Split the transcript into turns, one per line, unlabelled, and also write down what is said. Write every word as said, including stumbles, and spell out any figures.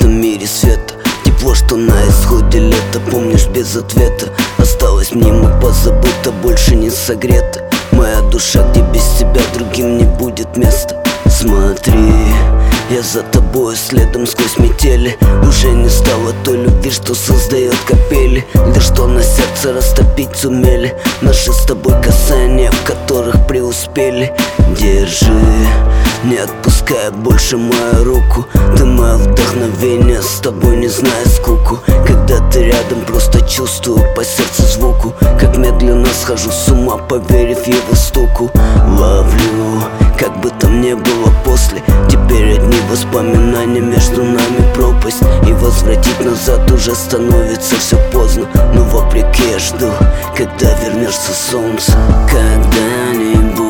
этом мире света. Тепло, что на исходе лета, помнишь, без ответа. Осталось мимо, позабыто, больше не согрето. Моя душа, где без тебя другим не будет места. Смотри, я за тобой следом сквозь метели. Уже не стало той любви, что создает капели, лишь что на сердце растопить сумели наши с тобой касания, в которых преуспели. Держи, не отпускай больше мою руку. Ты мое вдохновение, с тобой не знаю скуку. Когда ты рядом, просто чувствую по сердцу звуку, как медленно схожу с ума, поверив его стуку. Ловлю, как бы там ни было после. Теперь одни воспоминания, между нами пропасть. И возвратить назад уже становится все поздно. Но вопреки я жду, когда вернешься солнце. Когда-нибудь